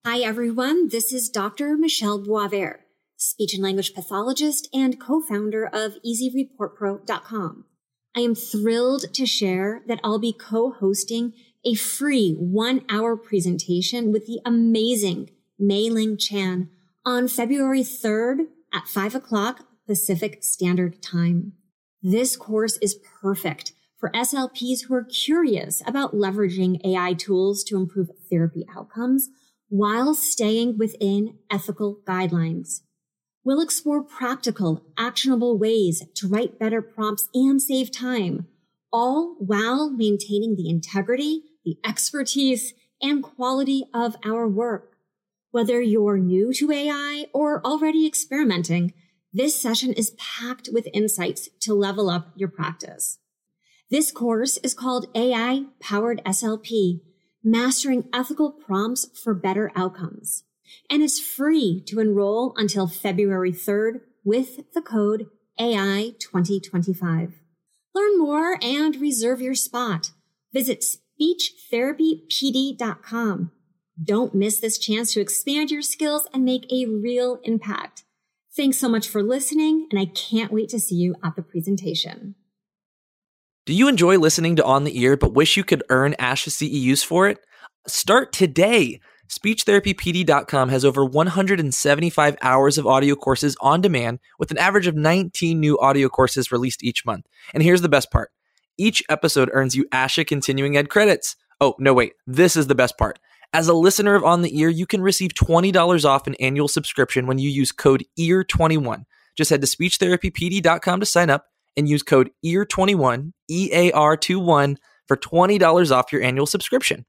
Hi, everyone. This is Dr. Michelle Boisvert, speech and language pathologist and co-founder of EasyReportPro.com. I am thrilled to share that I'll be co-hosting a free 1-hour presentation with the amazing Mei Ling Chan on February 3rd at 5 o'clock Pacific Standard Time. This course is perfect for SLPs who are curious about leveraging AI tools to improve therapy outcomes while staying within ethical guidelines. We'll explore practical, actionable ways to write better prompts and save time, all while maintaining the integrity, the expertise, and quality of our work. Whether you're new to AI or already experimenting, this session is packed with insights to level up your practice. This course is called AI-Powered SLP, Mastering Ethical Prompts for Better Outcomes. And it's free to enroll until February 3rd with the code AI2025. Learn more and reserve your spot. Visit speechtherapypd.com. Don't miss this chance to expand your skills and make a real impact. Thanks so much for listening, and I can't wait to see you at the presentation. Do you enjoy listening to On the Ear but wish you could earn ASHA CEUs for it? Start today. SpeechTherapyPD.com has over 175 hours of audio courses on demand with an average of 19 new audio courses released each month. And here's the best part. Each episode earns you ASHA Continuing Ed credits. Oh, no, wait. This is the best part. As a listener of On the Ear, you can receive $20 off an annual subscription when you use code EAR21. Just head to SpeechTherapyPD.com to sign up and use code EAR21, EAR21, for $20 off your annual subscription.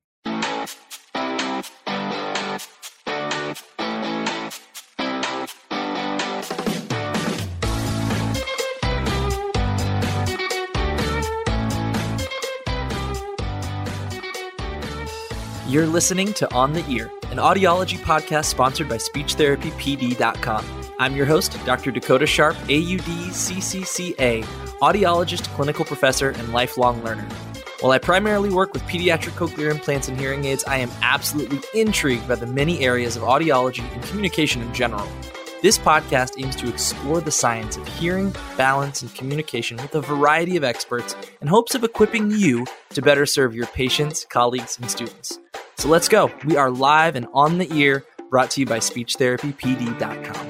You're listening to On the Ear, an audiology podcast sponsored by SpeechTherapyPD.com. I'm your host, Dr. Dakota Sharp, AUD-CCCA, audiologist, clinical professor, and lifelong learner. While I primarily work with pediatric cochlear implants and hearing aids, I am absolutely intrigued by the many areas of audiology and communication in general. This podcast aims to explore the science of hearing, balance, and communication with a variety of experts in hopes of equipping you to better serve your patients, colleagues, and students. So let's go. We are live and on the ear, brought to you by SpeechTherapyPD.com.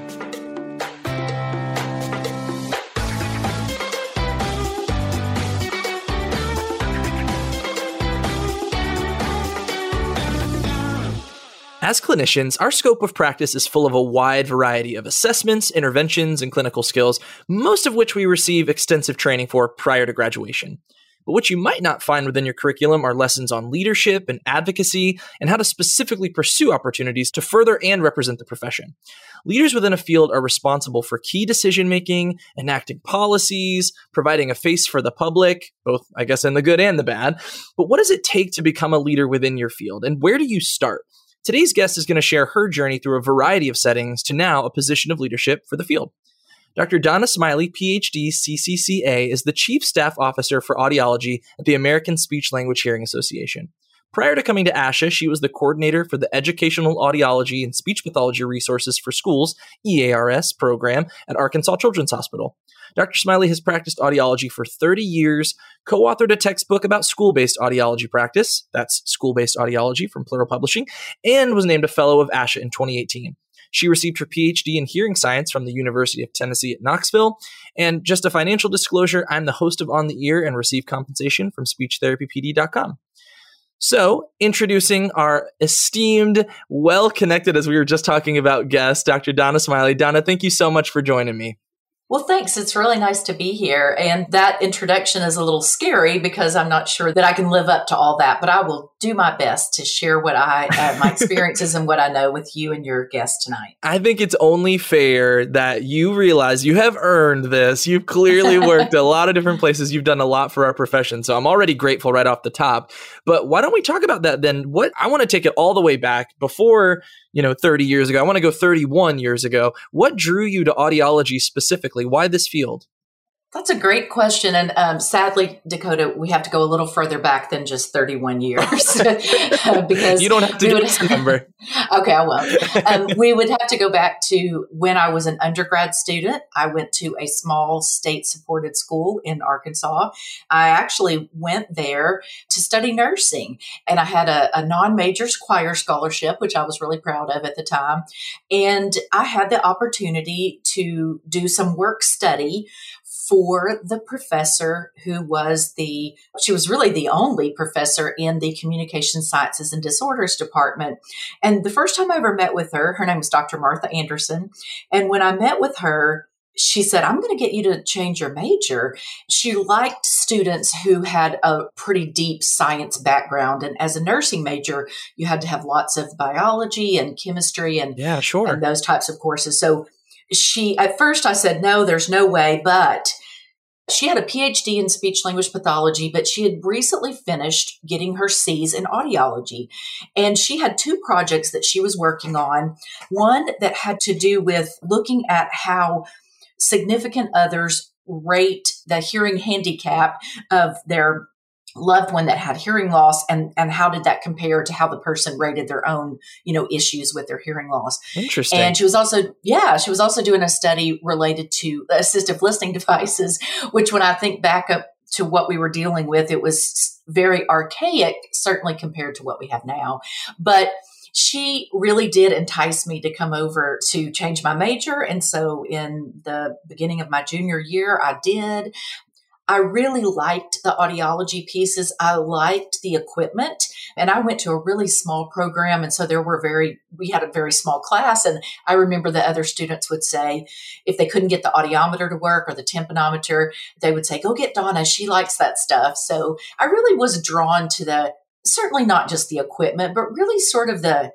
As clinicians, our scope of practice is full of a wide variety of assessments, interventions, and clinical skills, most of which we receive extensive training for prior to graduation. But what you might not find within your curriculum are lessons on leadership and advocacy and how to specifically pursue opportunities to further and represent the profession. Leaders within a field are responsible for key decision-making, enacting policies, providing a face for the public, both, I guess, in the good and the bad. But what does it take to become a leader within your field, and where do you start? Today's guest is going to share her journey through a variety of settings to now a position of leadership for the field. Dr. Donna Smiley, PhD, CCCA, is the Chief Staff Officer for Audiology at the American Speech Language Hearing Association. Prior to coming to ASHA, she was the coordinator for the Educational Audiology and Speech Pathology Resources for Schools, EARS, program at Arkansas Children's Hospital. Dr. Smiley has practiced audiology for 30 years, co-authored a textbook about school-based audiology practice, that's School-Based Audiology from Plural Publishing, and was named a Fellow of ASHA in 2018. She received her PhD in hearing science from the University of Tennessee at Knoxville. And just a financial disclosure, I'm the host of On the Ear and receive compensation from SpeechTherapyPD.com. So, introducing our esteemed, well-connected, as we were just talking about, guest, Dr. Donna Smiley. Donna, thank you so much for joining me. Well, thanks. It's really nice to be here. And that introduction is a little scary because I'm not sure that I can live up to all that, but I will do my best to share what my experiences and what I know with you and your guest tonight. I think it's only fair that you realize you have earned this. You've clearly worked a lot of different places. You've done a lot for our profession. So I'm already grateful right off the top. But why don't we talk about that then? I want to take it all the way back before 30 years ago. I want to go 31 years ago. What drew you to audiology specifically? Why this field? That's a great question. And sadly, Dakota, we have to go a little further back than just 31 years. Because you don't have to give us a number. Okay, I won't. We would have to go back to when I was an undergrad student. I went to a small state-supported school in Arkansas. I actually went there to study nursing, and I had a non-majors choir scholarship, which I was really proud of at the time. And I had the opportunity to do some work study for the professor who was she was really the only professor in the Communication Sciences and Disorders department. And the first time I ever met with her name was Dr. Martha Anderson. And when I met with her, she said, I'm going to get you to change your major. She liked students who had a pretty deep science background. And as a nursing major, you had to have lots of biology and chemistry and those types of courses. So at first I said, no, there's no way, but she had a PhD in speech language pathology, but she had recently finished getting her C's in audiology. And she had 2 projects that she was working on. One that had to do with looking at how significant others rate the hearing handicap of their loved one that had hearing loss, and how did that compare to how the person rated their own, issues with their hearing loss. Interesting. And she was also doing a study related to assistive listening devices, which when I think back up to what we were dealing with, it was very archaic, certainly compared to what we have now. But she really did entice me to come over to change my major. And so in the beginning of my junior year, I did. I really liked the audiology pieces. I liked the equipment, and I went to a really small program. And so we had a very small class. And I remember the other students would say, if they couldn't get the audiometer to work or the tympanometer, they would say, go get Donna. She likes that stuff. So I really was drawn to certainly not just the equipment, but really sort of the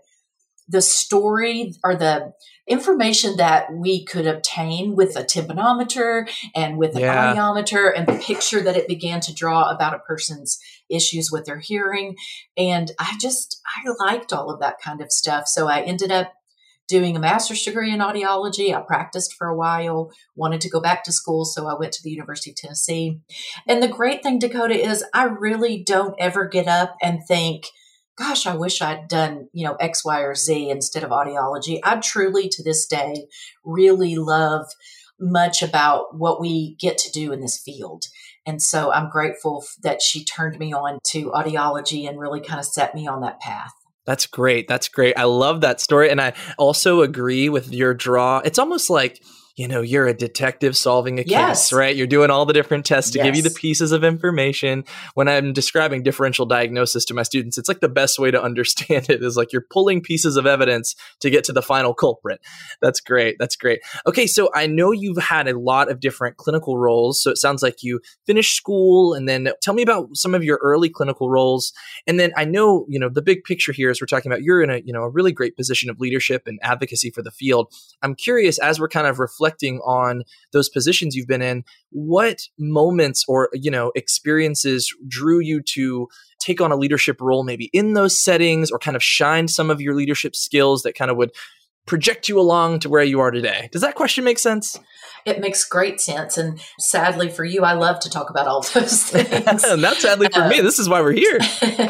story or the information that we could obtain with a tympanometer and with an audiometer, and the picture that it began to draw about a person's issues with their hearing. And I liked all of that kind of stuff. So I ended up doing a master's degree in audiology. I practiced for a while, wanted to go back to school. So I went to the University of Tennessee. And the great thing, Dakota, is I really don't ever get up and think, gosh, I wish I'd done, X, Y, or Z instead of audiology. I truly, to this day, really love much about what we get to do in this field. And so I'm grateful that she turned me on to audiology and really kind of set me on that path. That's great. That's great. I love that story. And I also agree with your draw. It's almost like, you're a detective solving a case, right? You're doing all the different tests to give you the pieces of information. When I'm describing differential diagnosis to my students, it's like the best way to understand it is like you're pulling pieces of evidence to get to the final culprit. That's great. That's great. Okay, so I know you've had a lot of different clinical roles. So it sounds like you finished school, and then tell me about some of your early clinical roles. And then I know, the big picture here is we're talking about you're in a really great position of leadership and advocacy for the field. I'm curious, as we're kind of reflecting on those positions you've been in, what moments or, experiences drew you to take on a leadership role maybe in those settings, or kind of shine some of your leadership skills that kind of would project you along to where you are today? Does that question make sense? It makes great sense. And sadly for you, I love to talk about all those things. Not sadly for me. This is why we're here.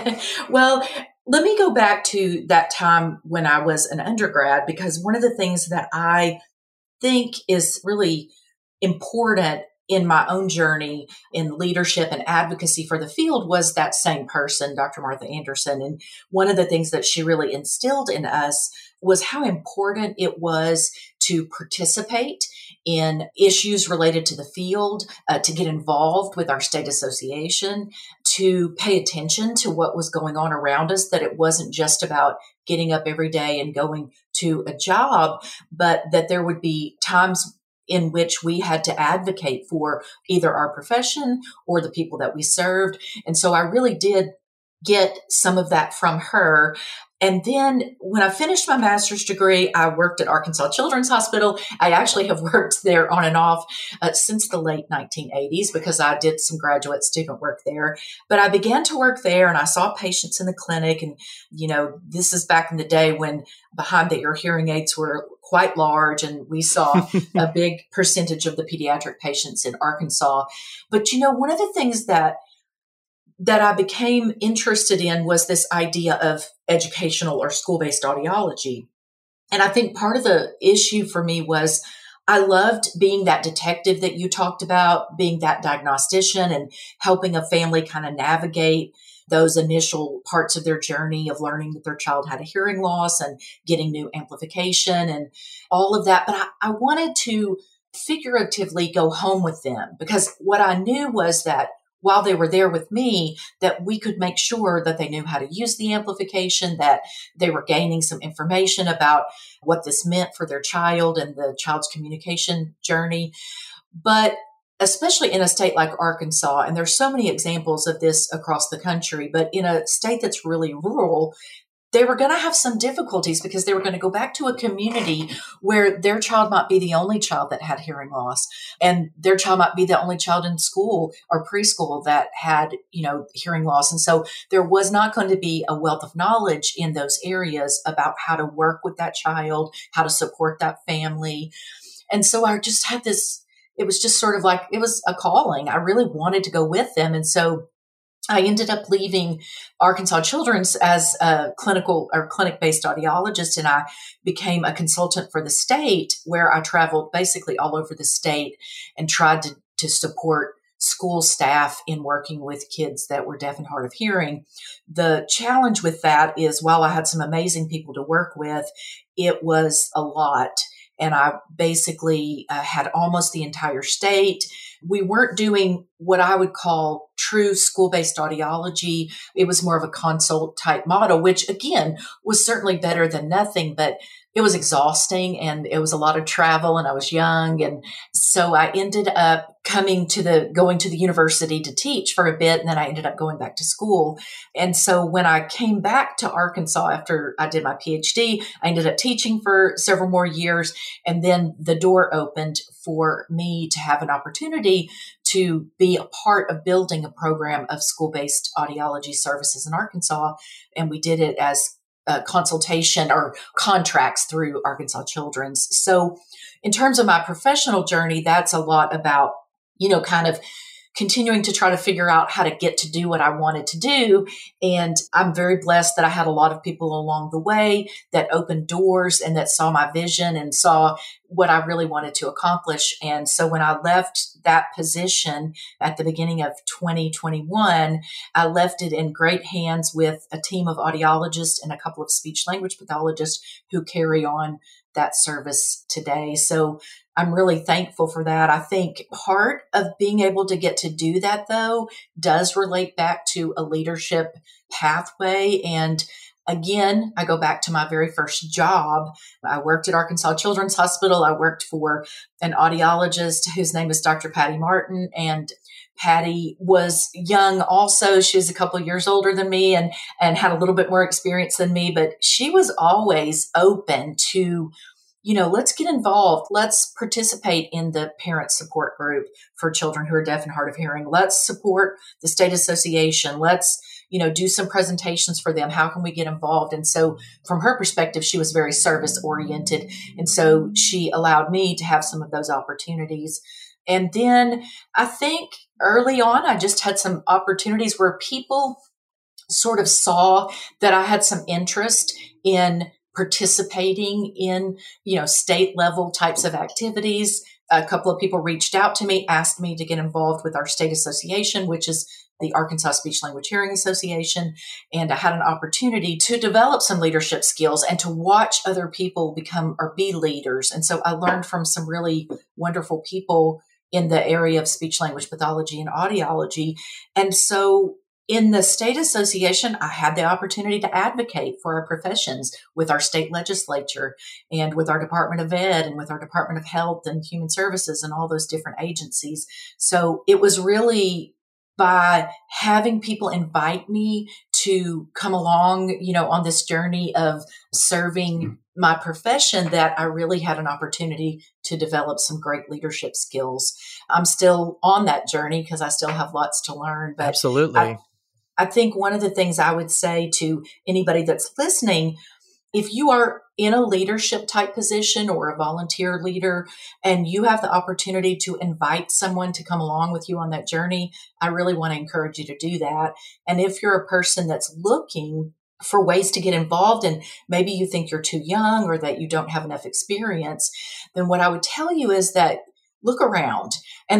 Well, let me go back to that time when I was an undergrad, because one of the things that I think is really important in my own journey in leadership and advocacy for the field was that same person, Dr. Martha Anderson. And one of the things that she really instilled in us was how important it was to participate in issues related to the field, to get involved with our state association, to pay attention to what was going on around us, that it wasn't just about getting up every day and going to a job, but that there would be times in which we had to advocate for either our profession or the people that we served. And so I really did get some of that from her. And then when I finished my master's degree, I worked at Arkansas Children's Hospital. I actually have worked there on and off since the late 1980s because I did some graduate student work there. But I began to work there and I saw patients in the clinic. And, this is back in the day when behind the ear hearing aids were quite large, and we saw a big percentage of the pediatric patients in Arkansas. But, one of the things that I became interested in was this idea of educational or school-based audiology. And I think part of the issue for me was I loved being that detective that you talked about, being that diagnostician and helping a family kind of navigate those initial parts of their journey of learning that their child had a hearing loss and getting new amplification and all of that. But I wanted to figuratively go home with them because what I knew was that while they were there with me, that we could make sure that they knew how to use the amplification, that they were gaining some information about what this meant for their child and the child's communication journey. But especially in a state like Arkansas, and there's so many examples of this across the country, but in a state that's really rural, they were going to have some difficulties because they were going to go back to a community where their child might be the only child that had hearing loss, and their child might be the only child in school or preschool that had, hearing loss. And so there was not going to be a wealth of knowledge in those areas about how to work with that child, how to support that family. And so I just had this, it was just sort of like, it was a calling. I really wanted to go with them. And so I ended up leaving Arkansas Children's as a clinic-based audiologist, and I became a consultant for the state, where I traveled basically all over the state and tried to support school staff in working with kids that were deaf and hard of hearing. The challenge with that is, while I had some amazing people to work with, it was a lot. And I basically had almost the entire state. We weren't doing what I would call true school-based audiology. It was more of a consult type model, which again was certainly better than nothing, but it was exhausting and it was a lot of travel and I was young. And so I ended up going to the university to teach for a bit. And then I ended up going back to school. And so when I came back to Arkansas after I did my PhD, I ended up teaching for several more years. And then the door opened for me to have an opportunity to be a part of building a program of school-based audiology services in Arkansas. And we did it as consultation or contracts through Arkansas Children's. So in terms of my professional journey, that's a lot about, kind of continuing to try to figure out how to get to do what I wanted to do. And I'm very blessed that I had a lot of people along the way that opened doors and that saw my vision and saw what I really wanted to accomplish. And so when I left that position at the beginning of 2021, I left it in great hands with a team of audiologists and a couple of speech language pathologists who carry on that service today. So I'm really thankful for that. I think part of being able to get to do that, though, does relate back to a leadership pathway. And again, I go back to my very first job. I worked at Arkansas Children's Hospital. I worked for an audiologist whose name is Dr. Patty Martin. And Patty was young also. She was a couple of years older than me and had a little bit more experience than me, but she was always open to, let's get involved. Let's participate in the parent support group for children who are deaf and hard of hearing. Let's support the state association. Let's, do some presentations for them. How can we get involved? And so from her perspective, she was very service oriented. And so she allowed me to have some of those opportunities. And then I think early on, I just had some opportunities where people sort of saw that I had some interest in participating in, state level types of activities. A couple of people reached out to me, asked me to get involved with our state association, which is the Arkansas Speech Language Hearing Association. And I had an opportunity to develop some leadership skills and to watch other people become or be leaders. And so I learned from some really wonderful people in the area of speech language pathology and audiology. And so in the state association, I had the opportunity to advocate for our professions with our state legislature and with our Department of Ed and with our Department of Health and Human Services and all those different agencies. So it was really by having people invite me to come along, on this journey of serving my profession, that I really had an opportunity to develop some great leadership skills. I'm still on that journey because I still have lots to learn. But Absolutely. I think one of the things I would say to anybody that's listening, if you are in a leadership type position or a volunteer leader and you have the opportunity to invite someone to come along with you on that journey, I really want to encourage you to do that. And if you're a person that's looking for ways to get involved and maybe you think you're too young or that you don't have enough experience, then what I would tell you is that look around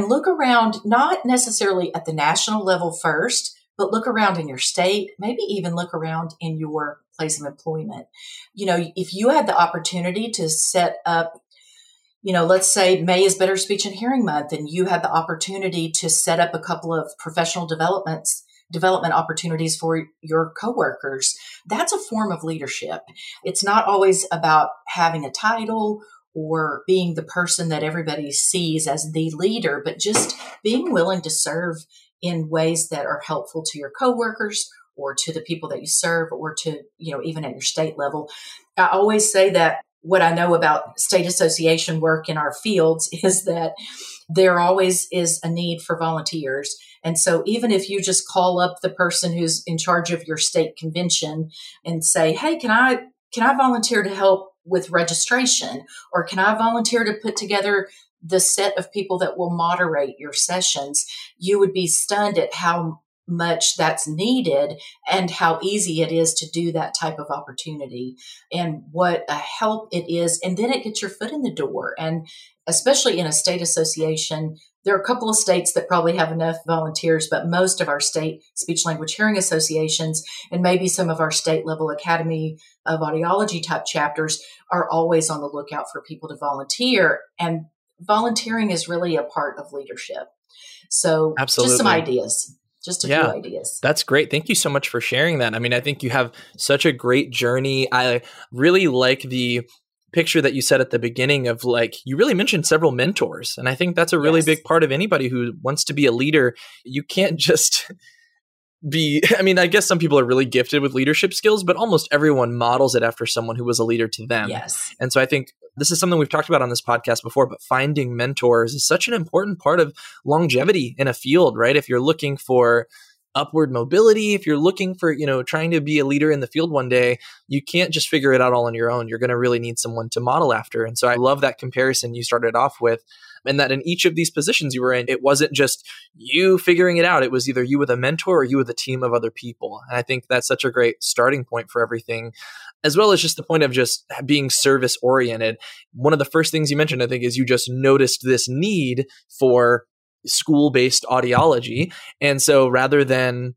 not necessarily at the national level first, but look around in your state, maybe even look around in your place of employment. If you had the opportunity to set up, let's say May is Better Speech and Hearing Month, and you had the opportunity to set up a couple of professional development opportunities for your coworkers, that's a form of leadership. It's not always about having a title or being the person that everybody sees as the leader, but just being willing to serve in ways that are helpful to your coworkers or to the people that you serve or to, even at your state level. I always say that what I know about state association work in our fields is that there always is a need for volunteers. And so even if you just call up the person who's in charge of your state convention and say, hey, can I volunteer to help with registration? Or can I volunteer to put together the set of people that will moderate your sessions? You would be stunned at how much that's needed and how easy it is to do that type of opportunity and what a help it is. And then it gets your foot in the door. And especially in a state association, there are a couple of states that probably have enough volunteers, but most of our state speech language hearing associations and maybe some of our state level Academy of Audiology type chapters are always on the lookout for people to volunteer. And volunteering is really a part of leadership. So Absolutely. Just some ideas. Just a few ideas. That's great. Thank you so much for sharing that. I mean, I think you have such a great journey. I really like the picture that you said at the beginning of you really mentioned several mentors. And I think that's a really big part of anybody who wants to be a leader. You can't just I guess some people are really gifted with leadership skills, but almost everyone models it after someone who was a leader to them. Yes. And so I think this is something we've talked about on this podcast before, but finding mentors is such an important part of longevity in a field, right? If you're looking for upward mobility, if you're looking for, trying to be a leader in the field one day, you can't just figure it out all on your own. You're going to really need someone to model after. And so I love that comparison you started off with. And that in each of these positions you were in, it wasn't just you figuring it out. It was either you with a mentor or you with a team of other people. And I think that's such a great starting point for everything, as well as just the point of just being service oriented. One of the first things you mentioned, I think, is you just noticed this need for school-based audiology. And so rather than,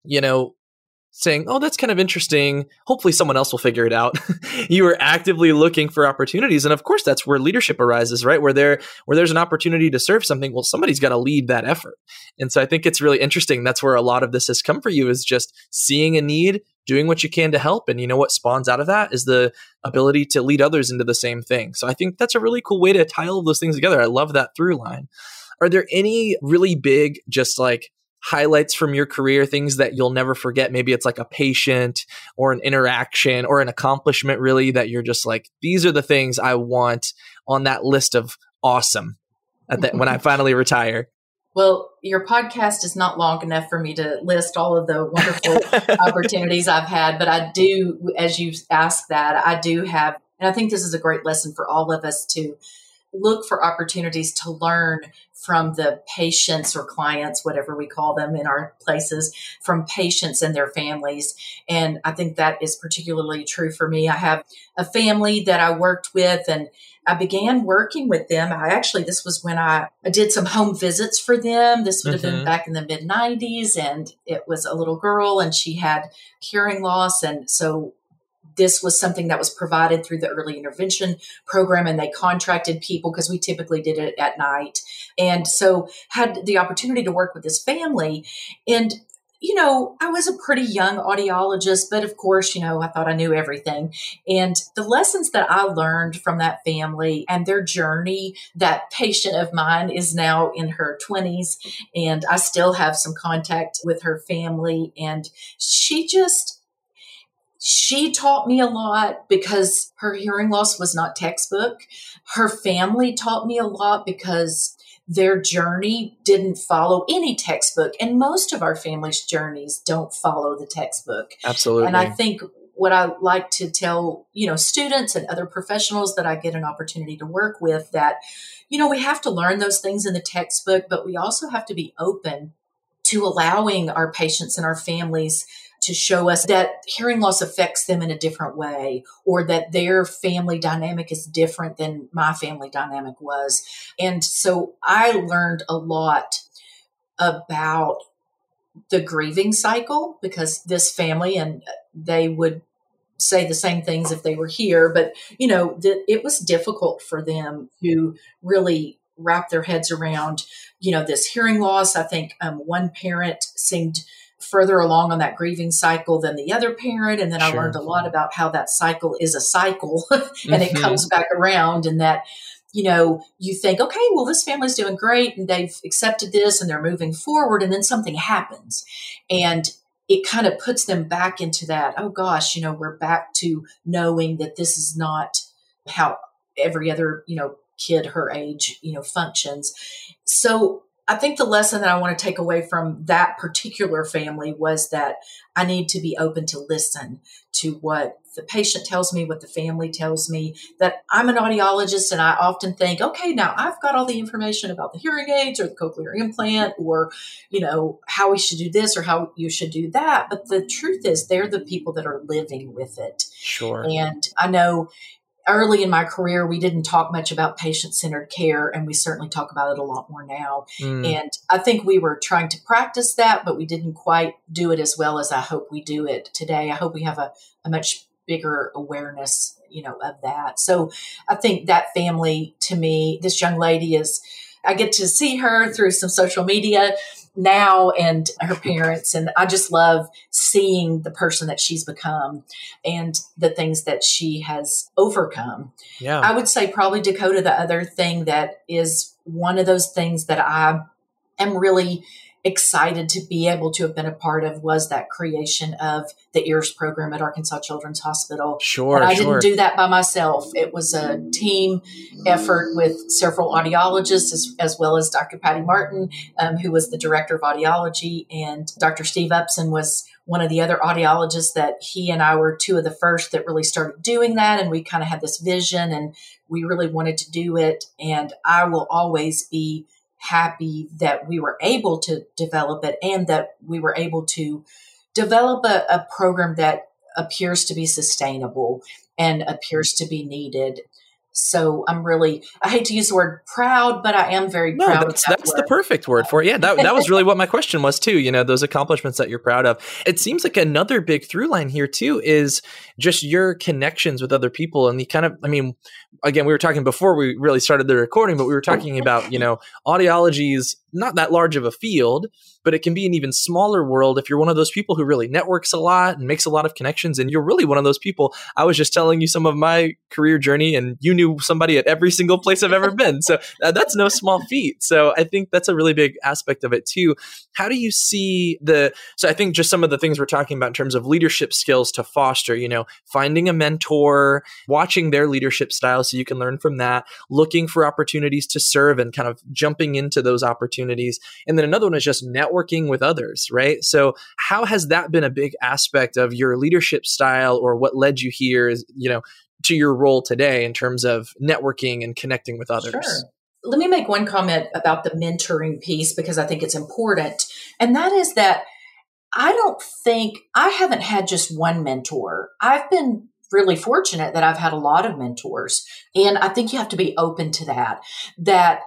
saying, oh, that's kind of interesting, hopefully someone else will figure it out, you are actively looking for opportunities. And of course, that's where leadership arises, right? Where there's an opportunity to serve something, well, somebody's got to lead that effort. And so I think it's really interesting. That's where a lot of this has come for you, is just seeing a need, doing what you can to help. And what spawns out of that is the ability to lead others into the same thing. So I think that's a really cool way to tie all of those things together. I love that through line. Are there any really big, just highlights from your career, things that you'll never forget? Maybe it's a patient or an interaction or an accomplishment, really, that you're just these are the things I want on that list of awesome when I finally retire. Well, your podcast is not long enough for me to list all of the wonderful opportunities I've had, but I do, as you asked that, I do have, and I think this is a great lesson for all of us to look for opportunities to learn from the patients or clients, whatever we call them in our places, from patients and their families. And I think that is particularly true for me. I have a family that I worked with, and I began working with them. This was when I did some home visits for them. This would have been back in the mid-90s, and it was a little girl, and she had hearing loss. And so this was something that was provided through the early intervention program, and they contracted people because we typically did it at night. And so had the opportunity to work with this family. And I was a pretty young audiologist, but of course, I thought I knew everything. And the lessons that I learned from that family and their journey, that patient of mine is now in her 20s, and I still have some contact with her family. And she taught me a lot because her hearing loss was not textbook. Her family taught me a lot because their journey didn't follow any textbook. And most of our family's journeys don't follow the textbook. Absolutely. And I think what I like to tell, students and other professionals that I get an opportunity to work with, that, we have to learn those things in the textbook, but we also have to be open to allowing our patients and our families to show us that hearing loss affects them in a different way, or that their family dynamic is different than my family dynamic was. And so I learned a lot about the grieving cycle, because this family, and they would say the same things if they were here, but it was difficult for them to really wrap their heads around, this hearing loss. I think one parent seemed further along on that grieving cycle than the other parent. And then I learned a lot about how that cycle is a cycle and it comes back around, and that, you think, okay, well, this family's doing great and they've accepted this and they're moving forward. And then something happens and it kind of puts them back into that, oh gosh, we're back to knowing that this is not how every other, kid her age, functions. So I think the lesson that I want to take away from that particular family was that I need to be open to listen to what the patient tells me, what the family tells me. That I'm an audiologist, and I often think, okay, now I've got all the information about the hearing aids or the cochlear implant, or, how we should do this or how you should do that. But the truth is, they're the people that are living with it. Sure. And I know early in my career, we didn't talk much about patient-centered care, and we certainly talk about it a lot more now. And I think we were trying to practice that, but we didn't quite do it as well as I hope we do it today. I hope we have a much bigger awareness, of that. So I think that family, to me, this young lady I get to see her through some social media now, and her parents. And I just love seeing the person that she's become and the things that she has overcome. Yeah. I would say probably, Dakota, the other thing that is one of those things that I am really excited to be able to have been a part of was that creation of the EARS program at Arkansas Children's Hospital. Sure. And I didn't do that by myself. It was a team effort with several audiologists, as well as Dr. Patty Martin, who was the director of audiology, and Dr. Steve Upson was one of the other audiologists. That he and I were two of the first that really started doing that. And we kind of had this vision, and we really wanted to do it. And I will always be happy that we were able to develop it, and that we were able to develop a program that appears to be sustainable and appears to be needed. So I hate to use the word proud, but I am very proud of that. That's the perfect word for it. Yeah, that was really what my question was too. Those accomplishments that you're proud of. It seems like another big through line here too is just your connections with other people. And again, we were talking before we really started the recording, but we were talking about, audiology is not that large of a field, but it can be an even smaller world if you're one of those people who really networks a lot and makes a lot of connections. And you're really one of those people. I was just telling you some of my career journey, and you knew somebody at every single place I've ever been. So that's no small feat. So I think that's a really big aspect of it too. How do you see so I think just some of the things we're talking about in terms of leadership skills to foster, finding a mentor, watching their leadership style so you can learn from that, looking for opportunities to serve and kind of jumping into those opportunities. And then another one is just networking with others, right? So how has that been a big aspect of your leadership style, or what led you here is, to your role today in terms of networking and connecting with others? Sure. Let me make one comment about the mentoring piece, because I think it's important. And that is that I haven't had just one mentor. I've been really fortunate that I've had a lot of mentors. And I think you have to be open to that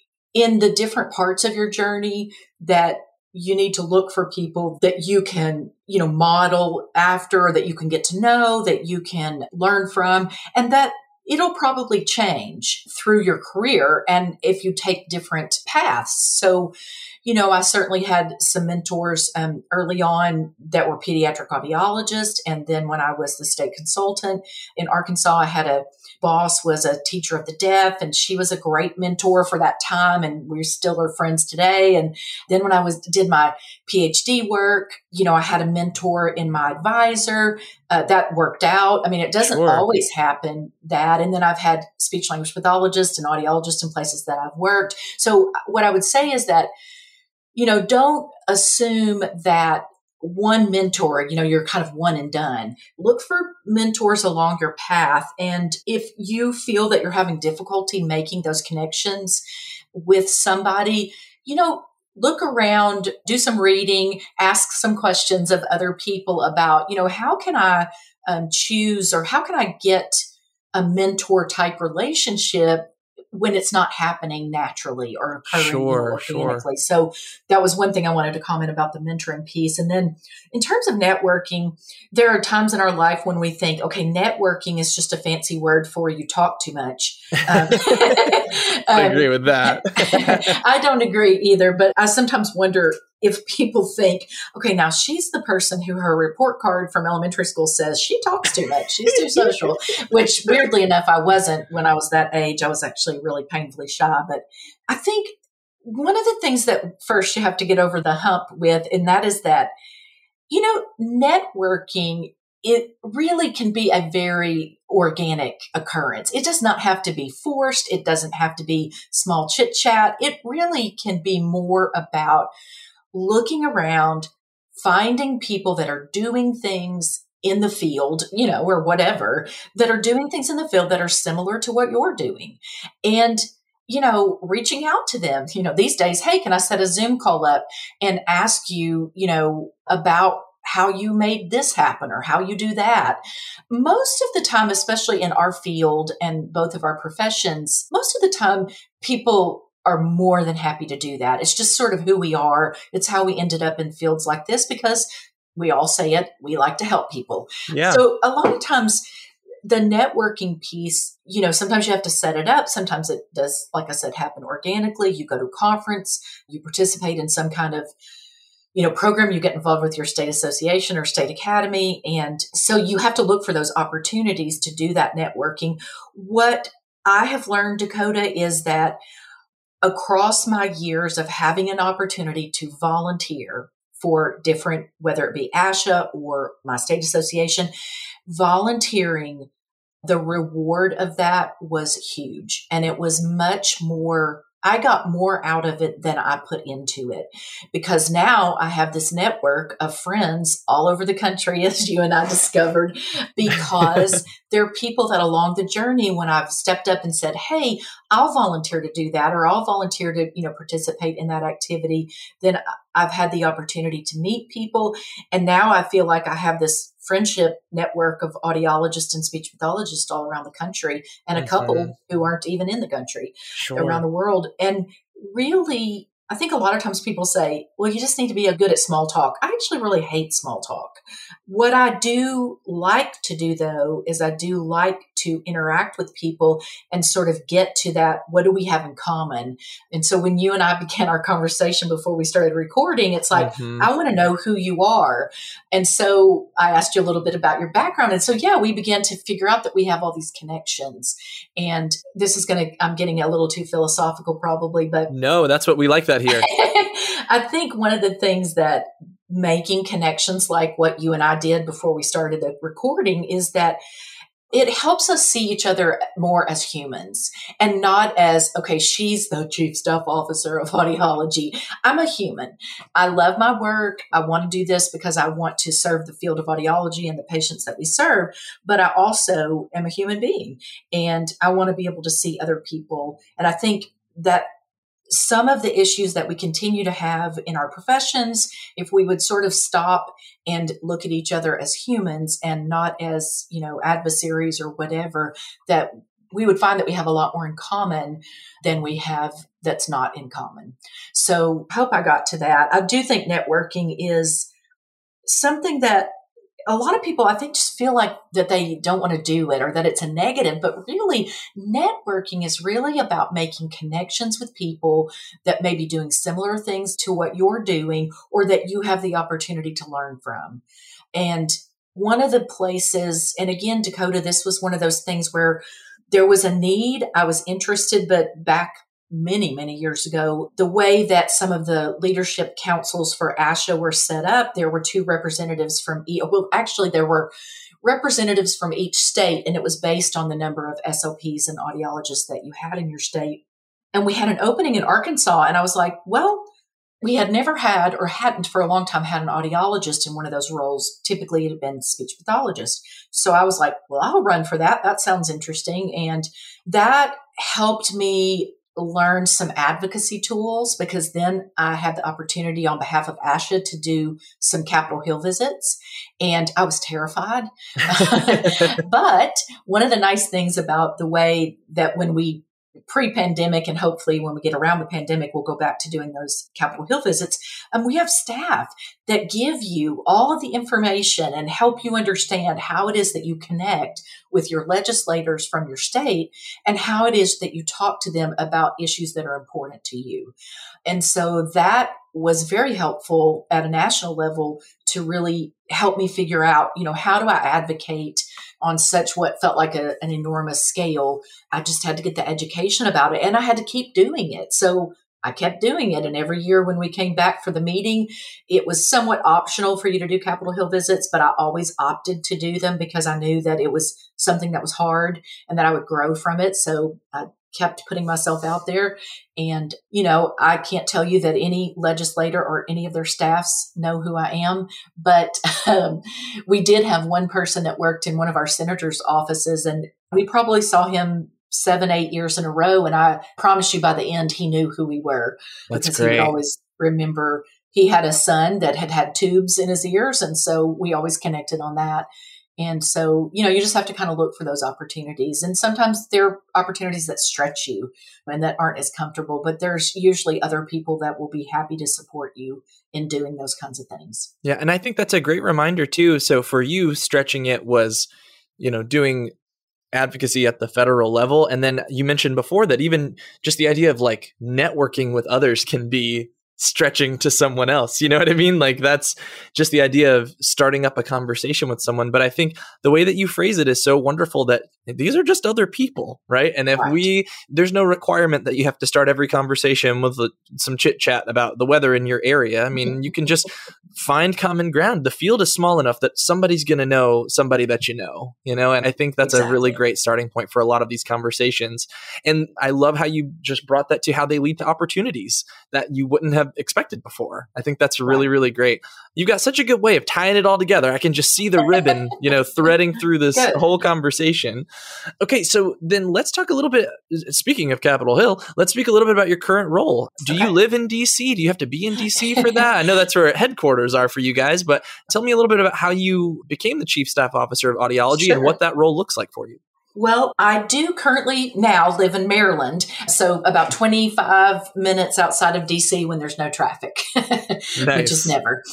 in the different parts of your journey, that you need to look for people that you can, model after, that you can get to know, that you can learn from, and that it'll probably change through your career and if you take different paths. So, I certainly had some mentors early on that were pediatric audiologists. And then when I was the state consultant in Arkansas, I had a boss was a teacher of the deaf, and she was a great mentor for that time. And we still are friends today. And then when I did my PhD work, I had a mentor in my advisor. That worked out. I mean, it doesn't always happen that. And then I've had speech language pathologists and audiologists in places that I've worked. So what I would say is that, don't assume that one mentor, you're kind of one and done. Look for mentors along your path. And if you feel that you're having difficulty making those connections with somebody, look around, do some reading, ask some questions of other people about, how can I choose or how can I get a mentor type relationship when it's not happening naturally or occurring organically. So that was one thing I wanted to comment about the mentoring piece. And then in terms of networking, there are times in our life when we think, okay, networking is just a fancy word for you talk too much. I agree with that. I don't agree either, but I sometimes wonder if people think, okay, now she's the person who her report card from elementary school says she talks too much. She's too social, which weirdly enough, I wasn't when I was that age. I was actually really painfully shy. But I think one of the things that first you have to get over the hump with, and that is that, networking, it really can be a very organic occurrence. It does not have to be forced. It doesn't have to be small chit chat. It really can be more about looking around, finding people that are doing things in the field, or whatever, that are doing things in the field that are similar to what you're doing. And, reaching out to them, these days, hey, can I set a Zoom call up and ask you, about how you made this happen or how you do that? Most of the time, especially in our field and both of our professions, most of the time people are more than happy to do that. It's just sort of who we are. It's how we ended up in fields like this because we all say it. We like to help people. Yeah. So a lot of times the networking piece, sometimes you have to set it up. Sometimes it does, like I said, happen organically. You go to a conference, you participate in some kind of program, you get involved with your state association or state academy. And so you have to look for those opportunities to do that networking. What I have learned, Dakota, is that across my years of having an opportunity to volunteer for different, whether it be ASHA or my state association, volunteering, the reward of that was huge. And it was much more, I got more out of it than I put into it, because now I have this network of friends all over the country, as you and I discovered, because there are people that along the journey, when I've stepped up and said, hey, I'll volunteer to do that, or I'll volunteer to, participate in that activity, then I've had the opportunity to meet people. And now I feel like I have this friendship network of audiologists and speech pathologists all around the country, and a couple who aren't even in the country around the world. And really, I think a lot of times people say, well, you just need to be good at small talk. I actually really hate small talk. What I do like to do, though, is I do like to interact with people and sort of get to that, what do we have in common? And so when you and I began our conversation before we started recording, it's like, I want to know who you are. And so I asked you a little bit about your background. And so, yeah, we began to figure out that we have all these connections. And this is I'm getting a little too philosophical probably, but no, that's what we like that here. I think one of the things that making connections like what you and I did before we started the recording is that it helps us see each other more as humans and not as, okay, she's the chief staff officer of audiology. I'm a human. I love my work. I want to do this because I want to serve the field of audiology and the patients that we serve. But I also am a human being, and I want to be able to see other people. And I think that some of the issues that we continue to have in our professions, if we would sort of stop and look at each other as humans and not as, adversaries or whatever, that we would find that we have a lot more in common than we have that's not in common. So I hope I got to that. I do think networking is something that a lot of people, I think, just feel like that they don't want to do it or that it's a negative, but really networking is really about making connections with people that may be doing similar things to what you're doing or that you have the opportunity to learn from. And one of the places, and again, Dakota, this was one of those things where there was a need. I was interested, but back many, many years ago, the way that some of the leadership councils for ASHA were set up, there were two representatives from, there were representatives from each state, and it was based on the number of SLPs and audiologists that you had in your state. And we had an opening in Arkansas, and I was like, well, we had never had or hadn't for a long time had an audiologist in one of those roles. Typically, it had been speech pathologist. So I was like, well, I'll run for that. That sounds interesting. And that helped me learn some advocacy tools, because then I had the opportunity on behalf of ASHA to do some Capitol Hill visits, and I was terrified. But one of the nice things about the way that when we pre-pandemic, and hopefully when we get around the pandemic, we'll go back to doing those Capitol Hill visits. We have staff that give you all of the information and help you understand how it is that you connect with your legislators from your state and how it is that you talk to them about issues that are important to you. And so that was very helpful at a national level to really help me figure out, how do I advocate on such what felt like an enormous scale. I just had to get the education about it, and I had to keep doing it. So I kept doing it. And every year when we came back for the meeting, it was somewhat optional for you to do Capitol Hill visits, but I always opted to do them because I knew that it was something that was hard and that I would grow from it. So I kept putting myself out there. And, I can't tell you that any legislator or any of their staffs know who I am, but we did have one person that worked in one of our senators' offices, and we probably saw him 7-8 years in a row. And I promise you, by the end, he knew who we were. That's because great. He would always remember. He had a son that had tubes in his ears, and so we always connected on that. And so, you just have to kind of look for those opportunities. And sometimes there are opportunities that stretch you and that aren't as comfortable, but there's usually other people that will be happy to support you in doing those kinds of things. Yeah. And I think that's a great reminder too. So for you, stretching it was, doing advocacy at the federal level. And then you mentioned before that even just the idea of like networking with others can be stretching to someone else. You know what I mean? Like that's just the idea of starting up a conversation with someone. But I think the way that you phrase it is so wonderful that these are just other people, right? And if there's no requirement that you have to start every conversation with some chit chat about the weather in your area. I mean, you can just find common ground. The field is small enough that somebody's going to know somebody that and I think that's a really great starting point for a lot of these conversations. And I love how you just brought that to how they lead to opportunities that you wouldn't have expected before. I think that's really, really great. You've got such a good way of tying it all together. I can just see the ribbon, threading through this whole conversation. Okay, so then let's talk a little bit, speaking of Capitol Hill, let's speak a little bit about your current role. Do you live in DC? Do you have to be in DC for that? I know that's where headquarters are for you guys, but tell me a little bit about how you became the Chief Staff Officer of Audiology and what that role looks like for you. Well, I do currently now live in Maryland, so about 25 minutes outside of DC when there's no traffic, which is never.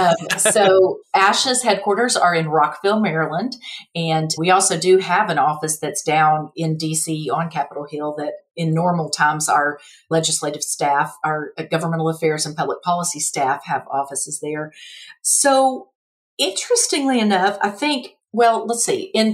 So ASHA's headquarters are in Rockville, Maryland, and we also do have an office that's down in DC on Capitol Hill that in normal times our legislative staff, our governmental affairs and public policy staff have offices there. So interestingly enough, I think, let's see, in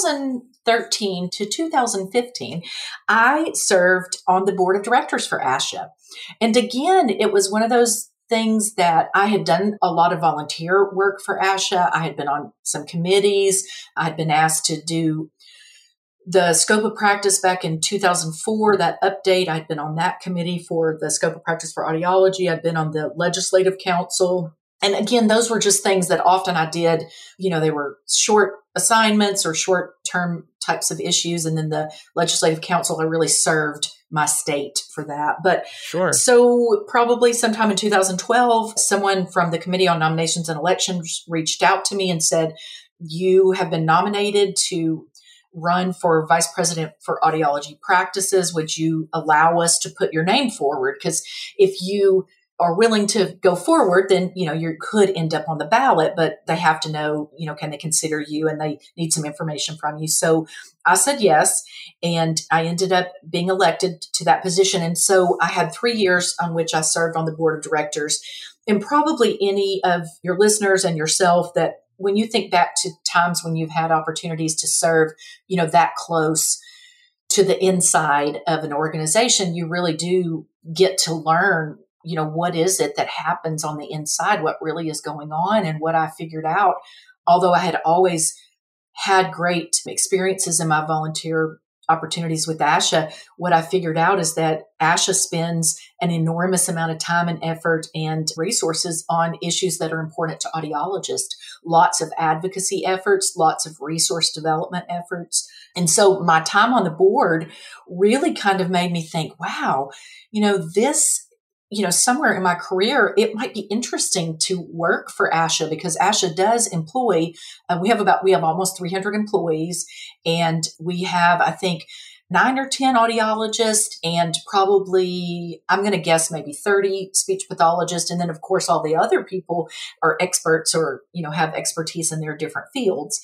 2013 to 2015, I served on the board of directors for ASHA. And again, it was one of those things that I had done a lot of volunteer work for ASHA. I had been on some committees. I had been asked to do the scope of practice back in 2004, that update. I'd been on that committee for the scope of practice for audiology. I'd been on the legislative council. And again, those were just things that often I did, they were short assignments or short term types of issues. And then the legislative council, I really served my state for that. But so probably sometime in 2012, someone from the Committee on Nominations and Elections reached out to me and said, you have been nominated to run for vice president for audiology practices. Would you allow us to put your name forward? Because if you are willing to go forward, then, you could end up on the ballot, but they have to know, can they consider you, and they need some information from you. So I said yes, and I ended up being elected to that position. And so I had 3 years on which I served on the board of directors. And probably any of your listeners and yourself, that when you think back to times when you've had opportunities to serve, that close to the inside of an organization, you really do get to learn, what is it that happens on the inside, what really is going on. And what I figured out, although I had always had great experiences in my volunteer opportunities with ASHA, what I figured out is that ASHA spends an enormous amount of time and effort and resources on issues that are important to audiologists. Lots of advocacy efforts, lots of resource development efforts. And so my time on the board really kind of made me think, wow, this, somewhere in my career, it might be interesting to work for ASHA, because ASHA does employ, we have almost 300 employees, and we have, I think, 9 or 10 audiologists, and probably, I'm going to guess, maybe 30 speech pathologists. And then, of course, all the other people are experts or, have expertise in their different fields.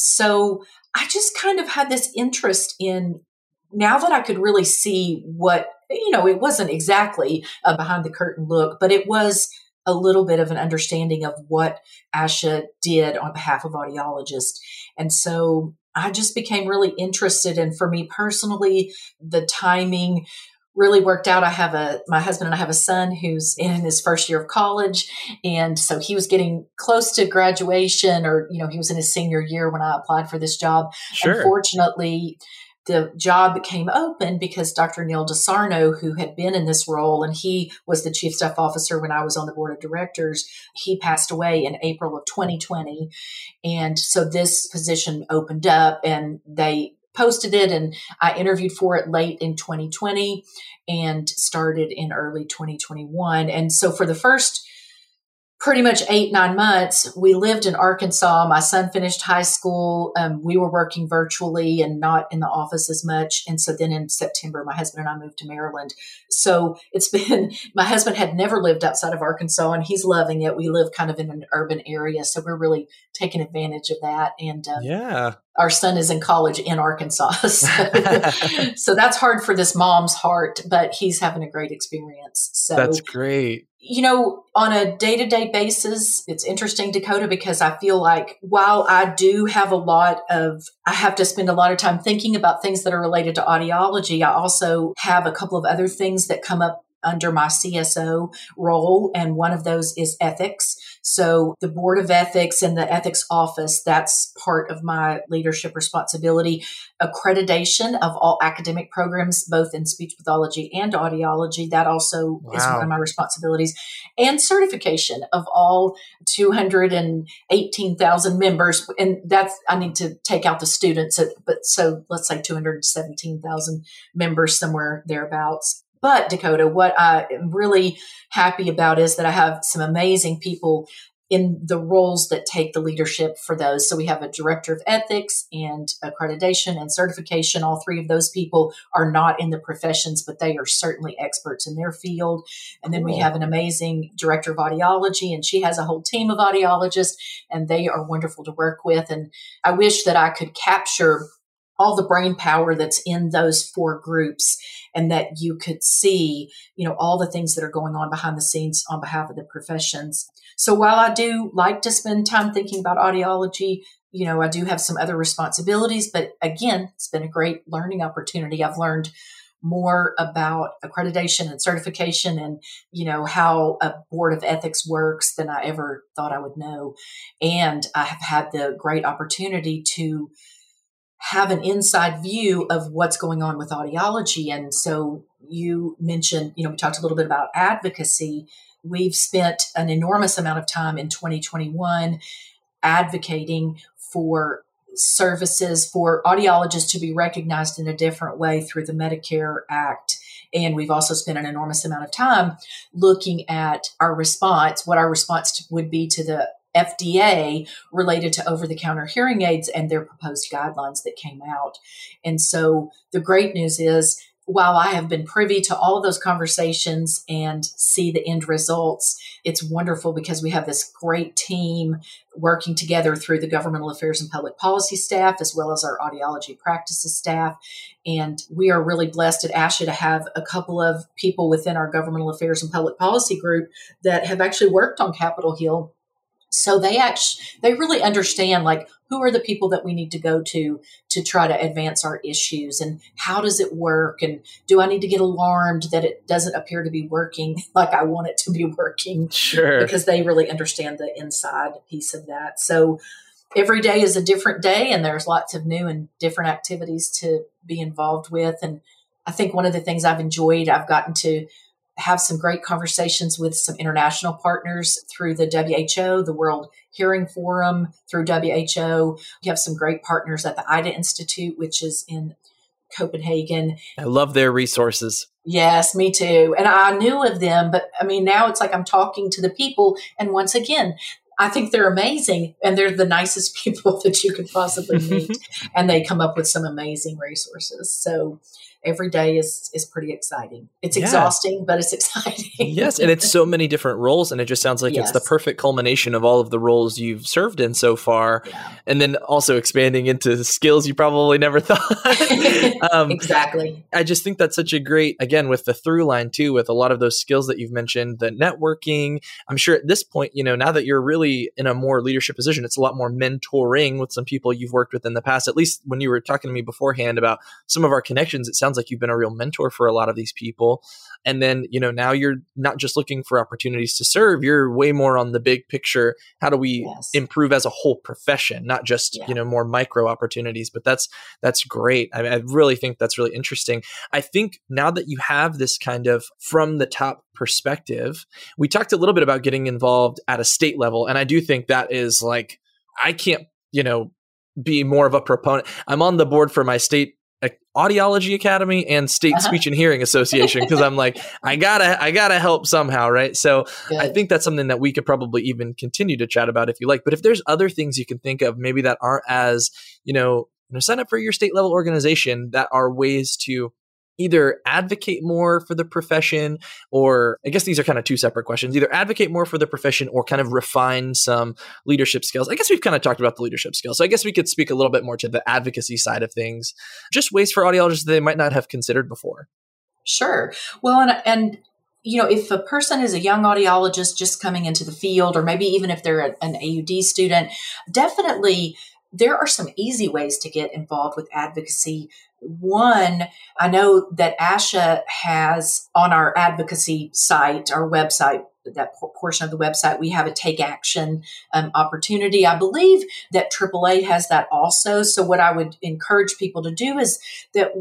So I just kind of had this interest in, now that I could really see what, it wasn't exactly a behind the curtain look, but it was a little bit of an understanding of what ASHA did on behalf of audiologists. And so I just became really interested. And for me personally, the timing really worked out. My husband and I have a son who's in his first year of college. And so he was getting close to graduation, or, he was in his senior year when I applied for this job. Sure. Unfortunately, the job came open because Dr. Neil DeSarno, who had been in this role, and he was the chief staff officer when I was on the board of directors, he passed away in April of 2020. And so this position opened up, and they posted it, and I interviewed for it late in 2020 and started in early 2021. And so for the first pretty much 8-9 months, we lived in Arkansas. My son finished high school. We were working virtually and not in the office as much. And so then in September, my husband and I moved to Maryland. So my husband had never lived outside of Arkansas, and he's loving it. We live kind of in an urban area, so we're really taking advantage of that. And our son is in college in Arkansas. So that's hard for this mom's heart, but he's having a great experience. So that's great. On a day-to-day basis, it's interesting, Dakota, because I feel like while I do have I have to spend a lot of time thinking about things that are related to audiology, I also have a couple of other things that come up under my CSO role, and one of those is ethics. So the Board of Ethics and the Ethics Office, that's part of my leadership responsibility. Accreditation of all academic programs, both in speech pathology and audiology, that also is one of my responsibilities. And certification of all 218,000 members. And I need to take out the students, but so let's say 217,000 members, somewhere thereabouts. But Dakota, what I am really happy about is that I have some amazing people in the roles that take the leadership for those. So we have a director of ethics and accreditation and certification. All three of those people are not in the professions, but they are certainly experts in their field. And then we have an amazing director of audiology, and she has a whole team of audiologists, and they are wonderful to work with. And I wish that I could capture all the brain power that's in those 4 groups, and that you could see, all the things that are going on behind the scenes on behalf of the professions. So while I do like to spend time thinking about audiology, I do have some other responsibilities, but again, it's been a great learning opportunity. I've learned more about accreditation and certification and, how a board of ethics works than I ever thought I would know. And I have had the great opportunity to have an inside view of what's going on with audiology. And so you mentioned, we talked a little bit about advocacy. We've spent an enormous amount of time in 2021 advocating for services for audiologists to be recognized in a different way through the Medicare Act. And we've also spent an enormous amount of time looking at what our response would be to the FDA related to over-the-counter hearing aids and their proposed guidelines that came out. And so the great news is while I have been privy to all of those conversations and see the end results, it's wonderful because we have this great team working together through the governmental affairs and public policy staff, as well as our audiology practices staff. And we are really blessed at ASHA to have a couple of people within our governmental affairs and public policy group that have actually worked on Capitol Hill. So they really understand, like, who are the people that we need to go to try to advance our issues, and how does it work? And do I need to get alarmed that it doesn't appear to be working like I want it to be working? Sure. Because they really understand the inside piece of that. So every day is a different day, and there's lots of new and different activities to be involved with. And I think one of the things I've enjoyed, I've gotten to have some great conversations with some international partners through the WHO, the World Hearing Forum, through WHO. We have some great partners at the IDA Institute, which is in Copenhagen. I love their resources. Yes, me too. And I knew of them, but I mean, now it's like I'm talking to the people. And once again, I think they're amazing, and they're the nicest people that you could possibly meet. And they come up with some amazing resources. So every day is pretty exciting. It's exhausting, but it's exciting. Yes. And it's so many different roles. And it just sounds like it's the perfect culmination of all of the roles you've served in so far. Yeah. And then also expanding into skills you probably never thought. Exactly. I just think that's such a great, again, with the through line too, with a lot of those skills that you've mentioned, the networking. I'm sure at this point, now that you're really in a more leadership position, it's a lot more mentoring with some people you've worked with in the past. At least when you were talking to me beforehand about some of our connections, it sounds like you've been a real mentor for a lot of these people. And then, now you're not just looking for opportunities to serve, you're way more on the big picture. How do we improve as a whole profession, not just, more micro opportunities, but that's great. I really think that's really interesting. I think now that you have this kind of from the top perspective, we talked a little bit about getting involved at a state level. And I do think that is like, I can't, be more of a proponent. I'm on the board for my state Audiology Academy and State Speech and Hearing Association, because I'm like, I gotta help somehow, right? So good. I think that's something that we could probably even continue to chat about if you like. But if there's other things you can think of, maybe that aren't as, sign up for your state level organization, that are ways to either advocate more for the profession, or I guess these are kind of two separate questions, either advocate more for the profession or kind of refine some leadership skills. I guess we've kind of talked about the leadership skills. So I guess we could speak a little bit more to the advocacy side of things, just ways for audiologists that they might not have considered before. Sure. Well, and if a person is a young audiologist just coming into the field, or maybe even if they're an AUD student, definitely there are some easy ways to get involved with advocacy. One, I know that ASHA has on our advocacy site, our website, that portion of the website, we have a take action opportunity. I believe that AAA has that also. So what I would encourage people to do is that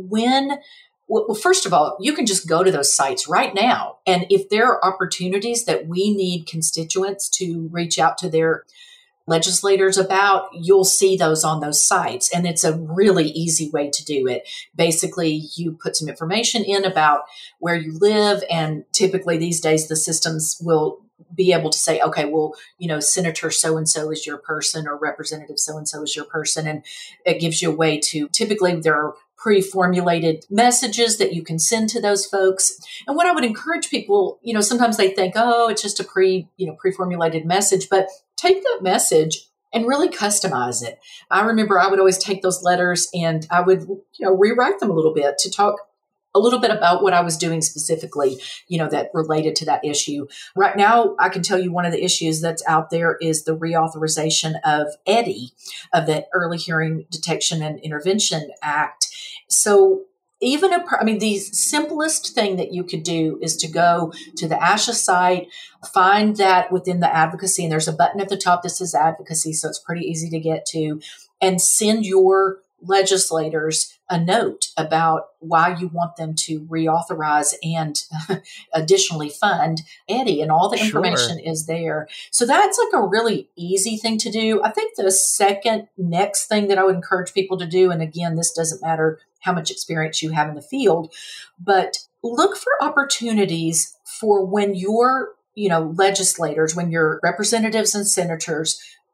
well, first of all, you can just go to those sites right now. And if there are opportunities that we need constituents to reach out to their legislators about, you'll see those on those sites. And it's a really easy way to do it. Basically, you put some information in about where you live. And typically these days, the systems will be able to say, okay, well, Senator so-and-so is your person, or Representative so-and-so is your person. And it gives you a way to, typically there are pre-formulated messages that you can send to those folks. And what I would encourage people, sometimes they think, oh, it's just a pre-formulated message, but take that message and really customize it. I remember I would always take those letters and I would, rewrite them a little bit to talk a little bit about what I was doing specifically, that related to that issue. Right now, I can tell you one of the issues that's out there is the reauthorization of EDI, of the Early Hearing Detection and Intervention Act. So even the simplest thing that you could do is to go to the ASHA site, find that within the advocacy, and there's a button at the top that says advocacy, so it's pretty easy to get to, and send your legislators a note about why you want them to reauthorize and additionally fund EDI, and all the information is there. So that's like a really easy thing to do. I think the next thing that I would encourage people to do, and again, this doesn't matter how much experience you have in the field, but look for opportunities for when your, legislators, when your representatives and senators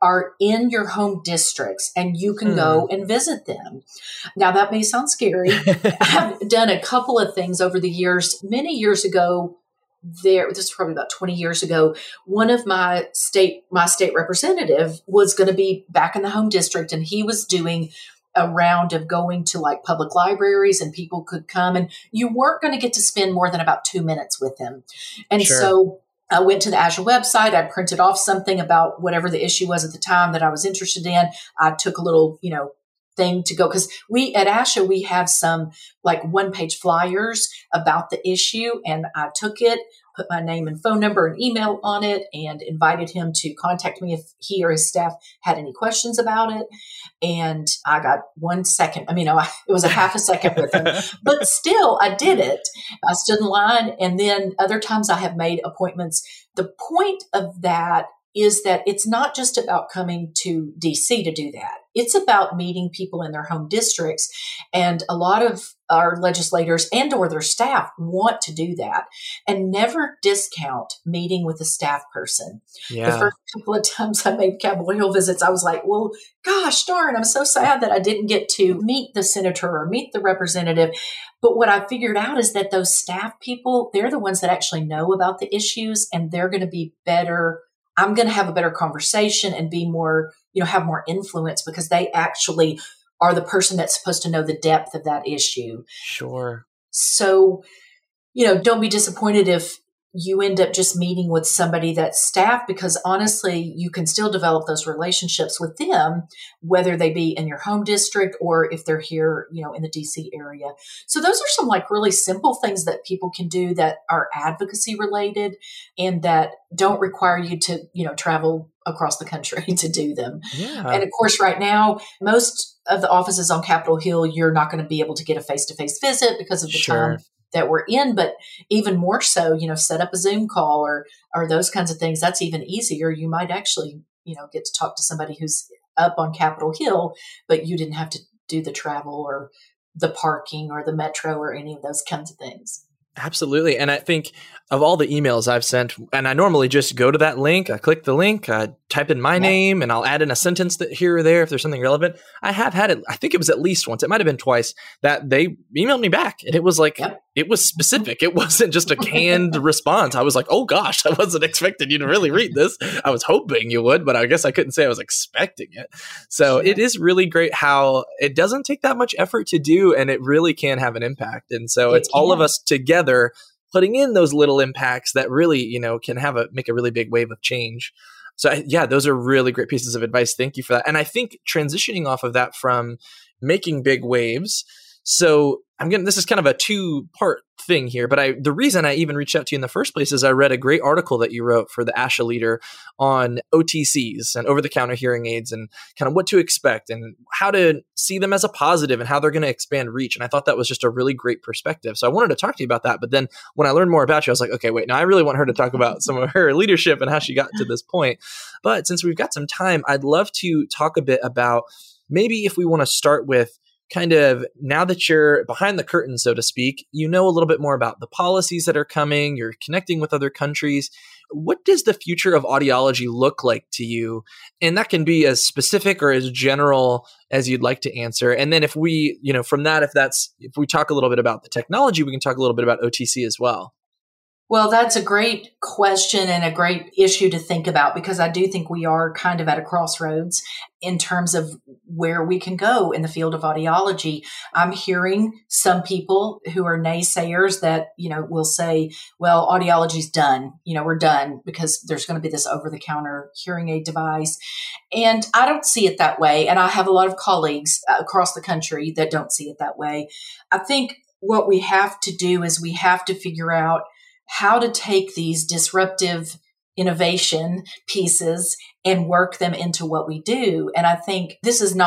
are in your home districts and you can go and visit them. Now, that may sound scary. I've done a couple of things over the years. Many years ago, this is probably about 20 years ago, one of my state representative was going to be back in the home district, and he was doing a round of going to like public libraries, and people could come, and you weren't going to get to spend more than about 2 minutes with him. And so I went to the ASHA website. I printed off something about whatever the issue was at the time that I was interested in. I took a little, thing to go, because we at ASHA, we have some like 1-page flyers about the issue, and I took it, put my name and phone number and email on it, and invited him to contact me if he or his staff had any questions about it. And I got 1 second. It was a half a second with him, but still I did it. I stood in line, and then other times I have made appointments. The point of that is that it's not just about coming to DC to do that. It's about meeting people in their home districts. And a lot of our legislators and or their staff want to do that, and never discount meeting with a staff person. Yeah. The first couple of times I made Capitol Hill visits, I was like, well, gosh darn, I'm so sad that I didn't get to meet the senator or meet the representative. But what I figured out is that those staff people, they're the ones that actually know about the issues, and they're going to be better. I'm going to have a better conversation and be more, have more influence, because they actually are the person that's supposed to know the depth of that issue. Sure. So, don't be disappointed if you end up just meeting with somebody that's staff, because honestly, you can still develop those relationships with them, whether they be in your home district or if they're here, in the DC area. So those are some like really simple things that people can do that are advocacy related and that don't require you to, travel across the country to do them. Yeah. And of course, right now, most of the offices on Capitol Hill, you're not going to be able to get a face-to-face visit because of the time that we're in, but even more so, set up a Zoom call or those kinds of things. That's even easier. You might actually, get to talk to somebody who's up on Capitol Hill, but you didn't have to do the travel or the parking or the metro or any of those kinds of things. Absolutely. And I think of all the emails I've sent, and I normally just go to that link, I click the link, I type in my name, and I'll add in a sentence that here or there if there's something relevant. I have had it, I think it was at least once, it might have been twice, that they emailed me back. And it was like, it was specific. It wasn't just a canned response. I was like, oh gosh, I wasn't expecting you to really read this. I was hoping you would, but I guess I couldn't say I was expecting it. So it is really great how it doesn't take that much effort to do, and it really can have an impact. And so it's all of us together putting in those little impacts that really, can make a really big wave of change. So those are really great pieces of advice. Thank you for that. And I think transitioning off of that from making big waves. So this is kind of a 2-part thing here, but the reason I even reached out to you in the first place is I read a great article that you wrote for the ASHA Leader on OTCs and over-the-counter hearing aids and kind of what to expect and how to see them as a positive and how they're going to expand reach. And I thought that was just a really great perspective. So I wanted to talk to you about that. But then when I learned more about you, I was like, okay, wait, now I really want her to talk about some of her leadership and how she got to this point. But since we've got some time, I'd love to talk a bit about maybe if we want to start with kind of now that you're behind the curtain, so to speak, a little bit more about the policies that are coming, you're connecting with other countries. What does the future of audiology look like to you? And that can be as specific or as general as you'd like to answer. And then if we, from that, if we talk a little bit about the technology, we can talk a little bit about OTC as well. Well, that's a great question and a great issue to think about, because I do think we are kind of at a crossroads in terms of where we can go in the field of audiology. I'm hearing some people who are naysayers that, will say, well, audiology's done. We're done because there's going to be this over-the-counter hearing aid device. And I don't see it that way. And I have a lot of colleagues across the country that don't see it that way. I think what we have to do is we have to figure out how to take these disruptive innovation pieces and work them into what we do. And I think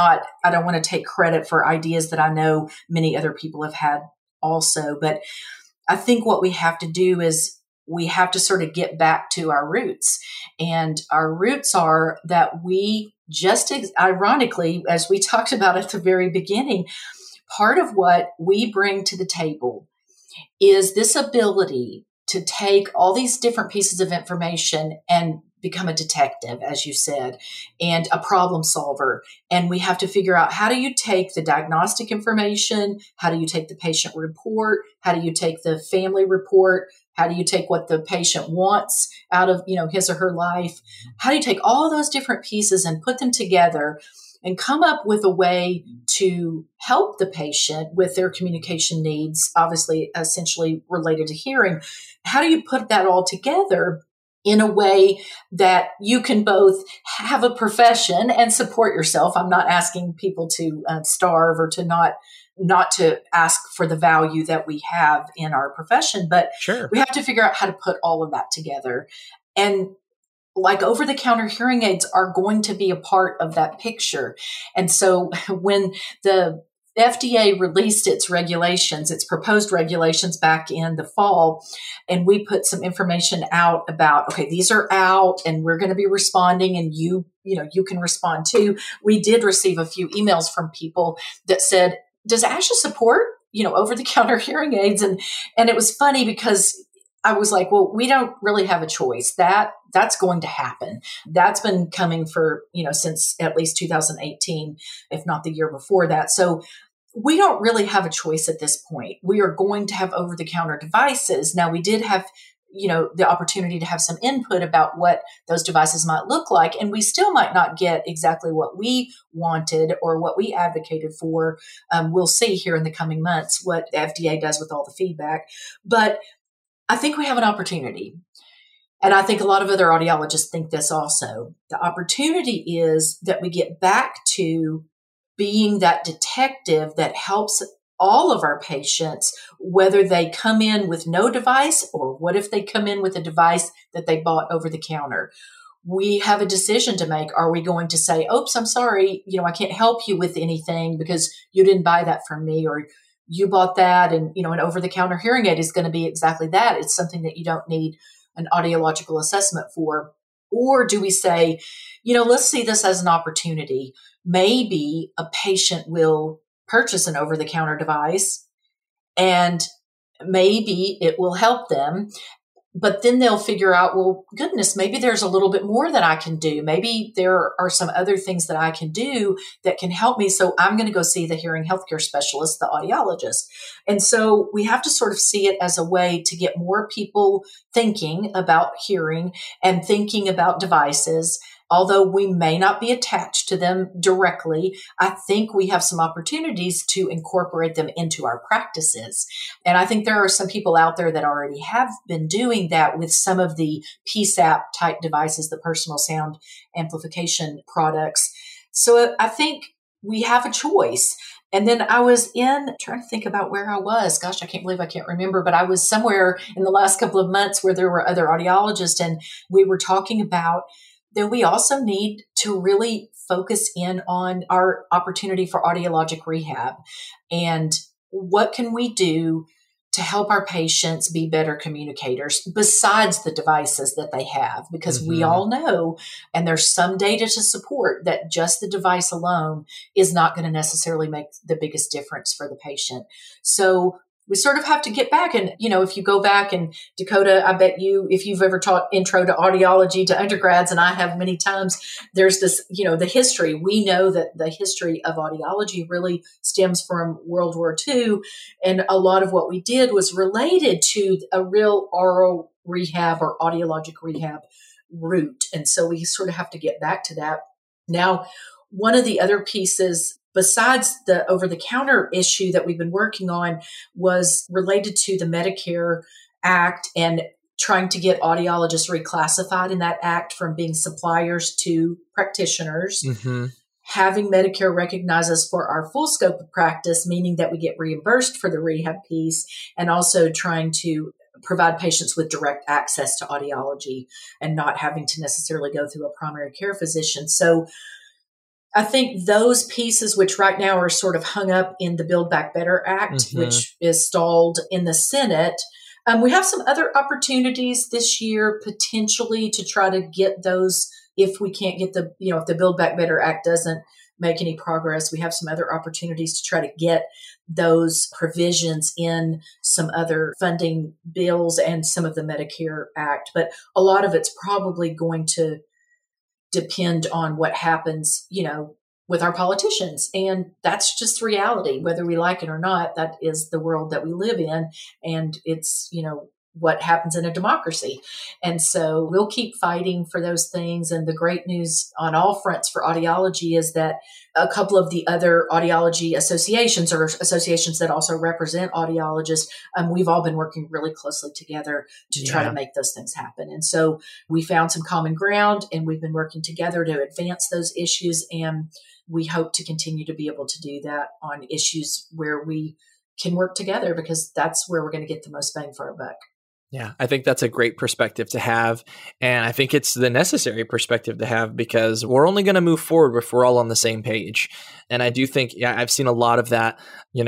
I don't want to take credit for ideas that I know many other people have had also, but I think what we have to do is we have to sort of get back to our roots. And our roots are that we ironically, as we talked about at the very beginning, part of what we bring to the table is this ability to take all these different pieces of information and become a detective, as you said, and a problem solver. And we have to figure out, how do you take the diagnostic information? How do you take the patient report? How do you take the family report? How do you take what the patient wants out of, his or her life? How do you take all those different pieces and put them together and come up with a way to help the patient with their communication needs, obviously essentially related to hearing? How do you put that all together in a way that you can both have a profession and support yourself? I'm not asking people to starve or to not to ask for the value that we have in our profession, but Sure. We have to figure out how to put all of that together. And like over-the-counter hearing aids are going to be a part of that picture. And so when the FDA released its regulations, its proposed regulations back in the fall, and we put some information out about, okay, these are out and we're going to be responding, and you can respond too. We did receive a few emails from people that said, does ASHA support, over-the-counter hearing aids? And it was funny because I was like, well, we don't really have a choice. That's going to happen. That's been coming for, since at least 2018, if not the year before that. So we don't really have a choice at this point. We are going to have over-the-counter devices. Now, we did have, the opportunity to have some input about what those devices might look like. And we still might not get exactly what we wanted or what we advocated for. We'll see here in the coming months what the FDA does with all the feedback. But I think we have an opportunity. And I think a lot of other audiologists think this also. The opportunity is that we get back to being that detective that helps all of our patients, whether they come in with no device or what if they come in with a device that they bought over the counter. We have a decision to make. Are we going to say, oops, I'm sorry, I can't help you with anything because you didn't buy that from me, or you bought that, and, an over-the-counter hearing aid is going to be exactly that. It's something that you don't need an audiological assessment for. Or do we say, let's see this as an opportunity. Maybe a patient will purchase an over-the-counter device and maybe it will help them. But then they'll figure out, well, goodness, maybe there's a little bit more that I can do. Maybe there are some other things that I can do that can help me. So I'm going to go see the hearing healthcare specialist, the audiologist. And so we have to sort of see it as a way to get more people thinking about hearing and thinking about devices. Although we may not be attached to them directly, I think we have some opportunities to incorporate them into our practices. And I think there are some people out there that already have been doing that with some of the PSAP type devices, the personal sound amplification products. So I think we have a choice. And then I was trying to think about where I was. Gosh, I can't believe I can't remember, but I was somewhere in the last couple of months where there were other audiologists, and we were talking about that we also need to really focus in on our opportunity for audiologic rehab and what can we do to help our patients be better communicators besides the devices that they have, because we all know, and there's some data to support that just the device alone is not going to necessarily make the biggest difference for the patient. So we sort of have to get back. And, if you go back, and Dakota, I bet if you've ever taught intro to audiology to undergrads, and I have many times, there's this, the history. We know that the history of audiology really stems from World War II. And a lot of what we did was related to a real oral rehab or audiologic rehab route. And so we sort of have to get back to that. Now, one of the other pieces besides the over-the-counter issue that we've been working on was related to the Medicare Act and trying to get audiologists reclassified in that act from being suppliers to practitioners. Having Medicare recognize us for our full scope of practice, meaning that we get reimbursed for the rehab piece, and also trying to provide patients with direct access to audiology and not having to necessarily go through a primary care physician. So I think those pieces, which right now are sort of hung up in the Build Back Better Act, which is stalled in the Senate, we have some other opportunities this year potentially to try to get those. If we can't get if the Build Back Better Act doesn't make any progress, we have some other opportunities to try to get those provisions in some other funding bills and some of the Medicare Act. But a lot of it's probably going to depend on what happens, with our politicians. And that's just reality, whether we like it or not. That is the world that we live in. And it's, what happens in a democracy. And so we'll keep fighting for those things. And the great news on all fronts for audiology is that a couple of the other audiology associations or associations that also represent audiologists, we've all been working really closely together to try to make those things happen. And so we found some common ground, and we've been working together to advance those issues. And we hope to continue to be able to do that on issues where we can work together, because that's where we're going to get the most bang for our buck. Yeah, I think that's a great perspective to have. And I think it's the necessary perspective to have, because we're only going to move forward if we're all on the same page. And I do think, I've seen a lot of that,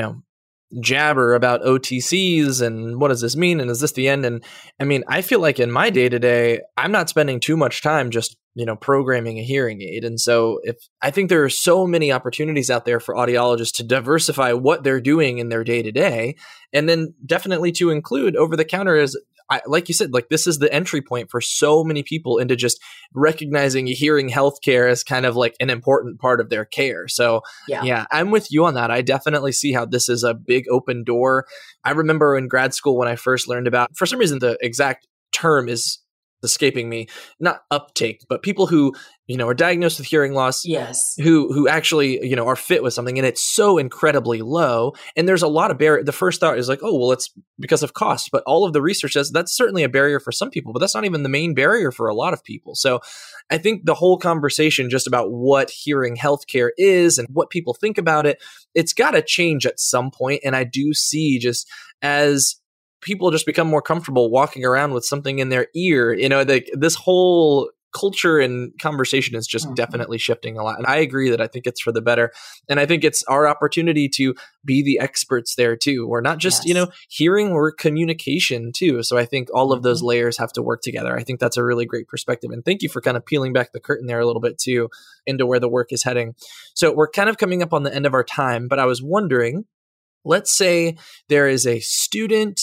jabber about OTCs and what does this mean? And is this the end? And I mean, I feel like in my day to day, I'm not spending too much time just, programming a hearing aid. And so I think there are so many opportunities out there for audiologists to diversify what they're doing in their day to day. And then definitely to include over the counter as, like you said, this is the entry point for so many people into just recognizing hearing healthcare as kind of like an important part of their care. So yeah, I'm with you on that. I definitely see how this is a big open door. I remember in grad school when I first learned about, for some reason, the exact term is escaping me, not uptake, but people who, are diagnosed with hearing loss, yes, who actually, are fit with something, and it's so incredibly low. And there's a lot of barrier. The first thought is like, oh, well, it's because of cost, but all of the research says that's certainly a barrier for some people, but that's not even the main barrier for a lot of people. So I think the whole conversation just about what hearing healthcare is and what people think about it, it's got to change at some point. And I do see, just as people just become more comfortable walking around with something in their ear, this whole culture and conversation is just definitely shifting a lot. And I agree that I think it's for the better. And I think it's our opportunity to be the experts there too. We're not just, hearing, we're communication too. So I think all of those layers have to work together. I think that's a really great perspective. And thank you for kind of peeling back the curtain there a little bit too into where the work is heading. So we're kind of coming up on the end of our time, but I was wondering, let's say there is a student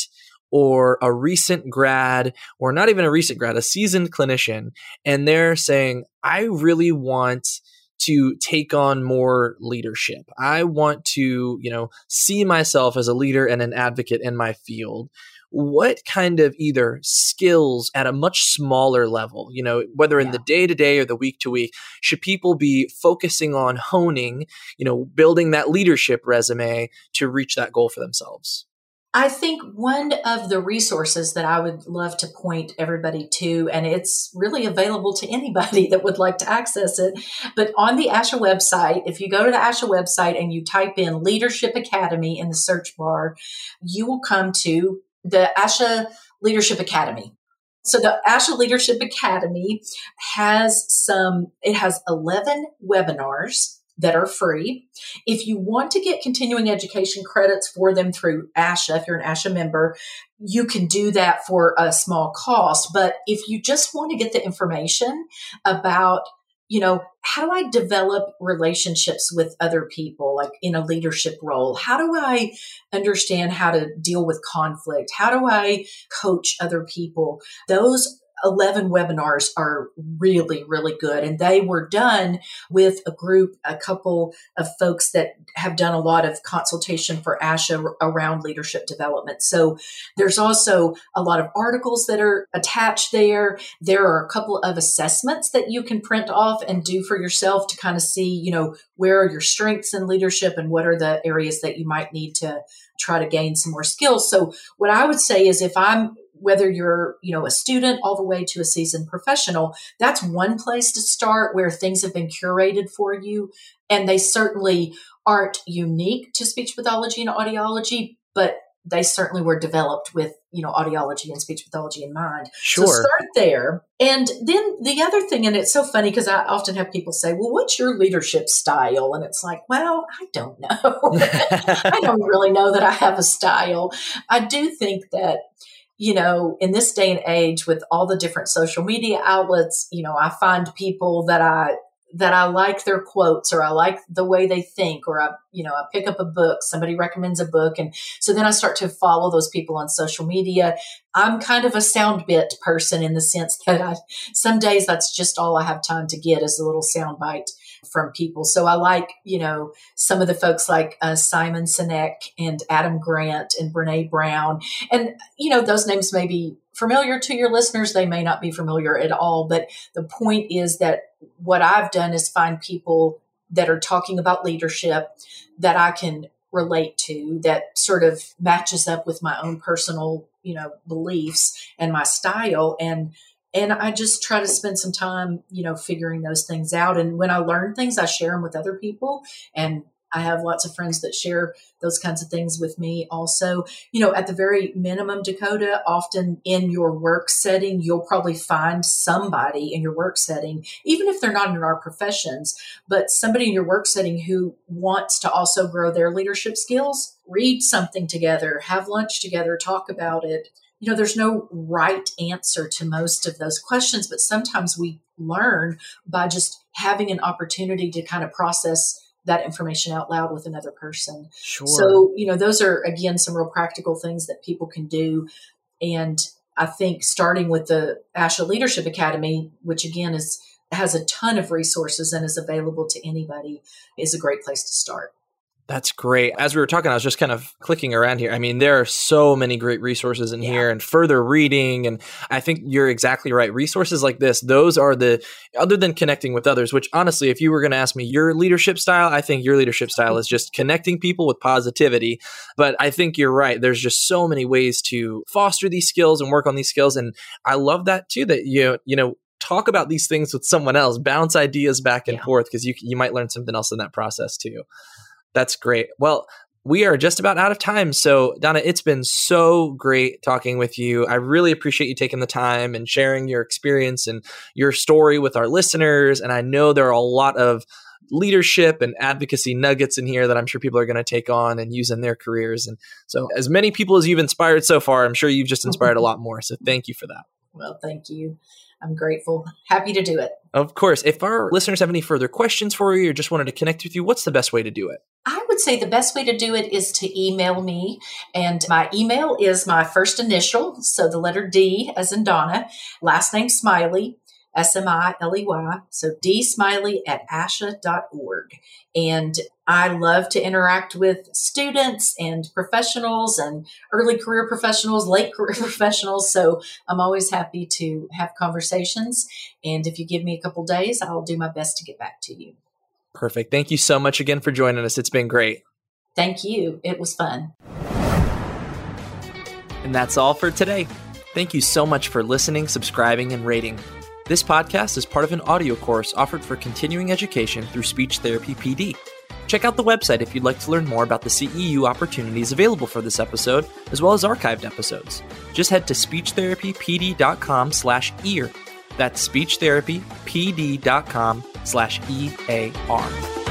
or a recent grad, or not even a recent grad, a seasoned clinician, and they're saying, I really want to take on more leadership. I want to, see myself as a leader and an advocate in my field. What kind of either skills at a much smaller level, whether in the day-to-day or the week-to-week, should people be focusing on honing, building that leadership resume to reach that goal for themselves? I think one of the resources that I would love to point everybody to, and it's really available to anybody that would like to access it, but on the ASHA website, if you go to the ASHA website and you type in Leadership Academy in the search bar, you will come to the ASHA Leadership Academy. So the ASHA Leadership Academy has 11 webinars that are free. If you want to get continuing education credits for them through ASHA, if you're an ASHA member, you can do that for a small cost. But if you just want to get the information about, how do I develop relationships with other people, like in a leadership role? How do I understand how to deal with conflict? How do I coach other people? Those 11 webinars are really, really good. And they were done with a couple of folks that have done a lot of consultation for ASHA around leadership development. So there's also a lot of articles that are attached there. There are a couple of assessments that you can print off and do for yourself to kind of see, where are your strengths in leadership and what are the areas that you might need to try to gain some more skills. So what I would say is whether you're, a student all the way to a seasoned professional, that's one place to start where things have been curated for you. And they certainly aren't unique to speech pathology and audiology, but they certainly were developed with, audiology and speech pathology in mind. Sure. So start there. And then the other thing, and it's so funny because I often have people say, well, what's your leadership style? And it's like, well, I don't know. I don't really know that I have a style. I do think that, in this day and age with all the different social media outlets, I find people that I that I like their quotes, or I like the way they think, or I pick up a book, somebody recommends a book. And so then I start to follow those people on social media. I'm kind of a sound bit person in the sense that some days that's just all I have time to get is a little sound bite from people. So I like, some of the folks like Simon Sinek and Adam Grant and Brene Brown. And, those names may be familiar to your listeners. They may not be familiar at all. But the point is that what I've done is find people that are talking about leadership that I can relate to, that sort of matches up with my own personal, beliefs and my style. And I just try to spend some time, figuring those things out. And when I learn things, I share them with other people. And I have lots of friends that share those kinds of things with me also. At the very minimum, Dakota, often in your work setting, you'll probably find somebody in your work setting, even if they're not in our professions, but somebody in your work setting who wants to also grow their leadership skills. Read something together, have lunch together, talk about it. There's no right answer to most of those questions, but sometimes we learn by just having an opportunity to kind of process that information out loud with another person. Sure. So, those are, again, some real practical things that people can do. And I think starting with the ASHA Leadership Academy, which again has a ton of resources and is available to anybody, is a great place to start. That's great. As we were talking, I was just kind of clicking around here. I mean, there are so many great resources in here and further reading. And I think you're exactly right. Resources like this, those are other than connecting with others, which honestly, if you were going to ask me your leadership style, I think your leadership style is just connecting people with positivity. But I think you're right. There's just so many ways to foster these skills and work on these skills. And I love that too, that talk about these things with someone else, bounce ideas back and forth, because you might learn something else in that process too. That's great. Well, we are just about out of time. So Donna, it's been so great talking with you. I really appreciate you taking the time and sharing your experience and your story with our listeners. And I know there are a lot of leadership and advocacy nuggets in here that I'm sure people are going to take on and use in their careers. And so as many people as you've inspired so far, I'm sure you've just inspired a lot more. So thank you for that. Well, thank you. I'm grateful. Happy to do it. Of course. If our listeners have any further questions for you or just wanted to connect with you, what's the best way to do it? I would say the best way to do it is to email me. And my email is my first initial. So the letter D as in Donna, last name Smiley, Smiley. So dsmiley@asha.org. And I love to interact with students and professionals and early career professionals, late career professionals. So I'm always happy to have conversations. And if you give me a couple days, I'll do my best to get back to you. Perfect. Thank you so much again for joining us. It's been great. Thank you. It was fun. And that's all for today. Thank you so much for listening, subscribing, and rating. This podcast is part of an audio course offered for continuing education through Speech Therapy PD. Check out the website if you'd like to learn more about the CEU opportunities available for this episode, as well as archived episodes. Just head to speechtherapypd.com/ear. That's speechtherapypd.com/EAR.